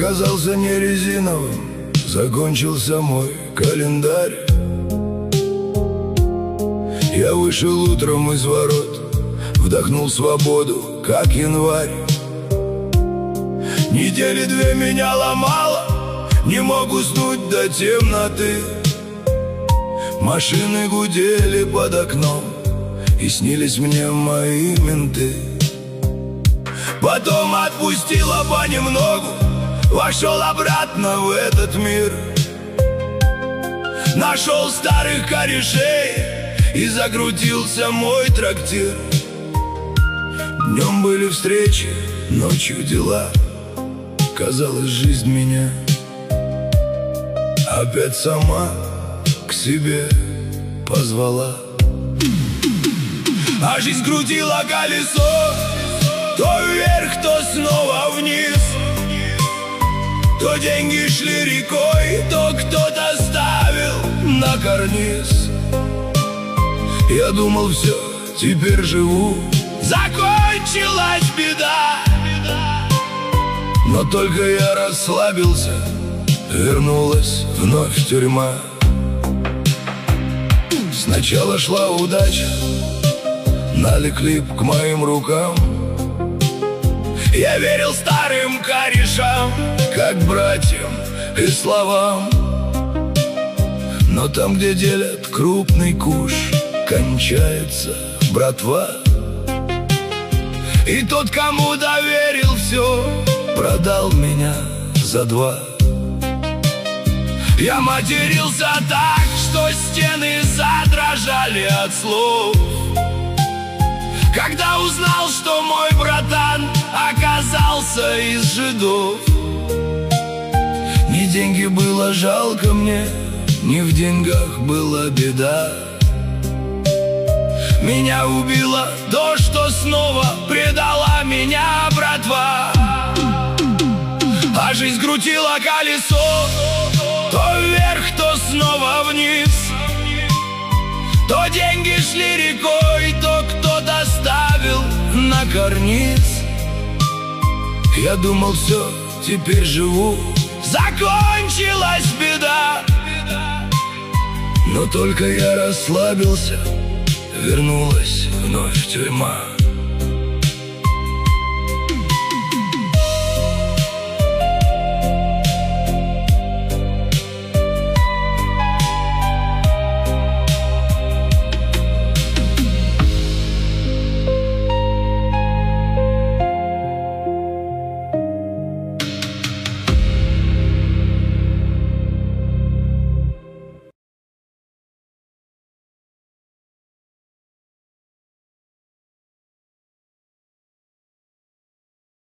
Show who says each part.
Speaker 1: оказался не резиновым, закончился мой календарь. Я вышел утром из ворот, вдохнул свободу, как январь. Недели две меня ломало, не мог уснуть до темноты. Машины гудели под окном, и снились мне мои менты. Потом отпустила понемногу, вошел обратно в этот мир. Нашел старых корешей, и закрутился мой трактир. Днем были встречи, ночью дела. Казалось, жизнь меня опять сама к себе позвала. А жизнь крутила колесо, то вверх, то снова вниз. То деньги шли рекой, то кто-то ставил на карниз. Я думал, все, теперь живу, закончилась беда. Но только я расслабился, вернулась вновь тюрьма. Сначала шла удача, налик лип к моим рукам. Я верил старым корешам, как братьям и словам. Но там, где делят крупный куш, кончается братва. И тот, кому доверил все, продал меня за два. Я матерился так, что стены задрожали от слов, когда узнал, что мой братан оказался из жидов. Ни деньги было жалко мне, ни в деньгах была беда. Меня убило то, что снова предала меня братва. А жизнь крутила колесо, то вверх, то снова вниз. То деньги шли рекой, то кто-то ставил на карниз. Я думал, все, теперь живу, закончилась беда. Но только я расслабился, вернулась вновь тюрьма.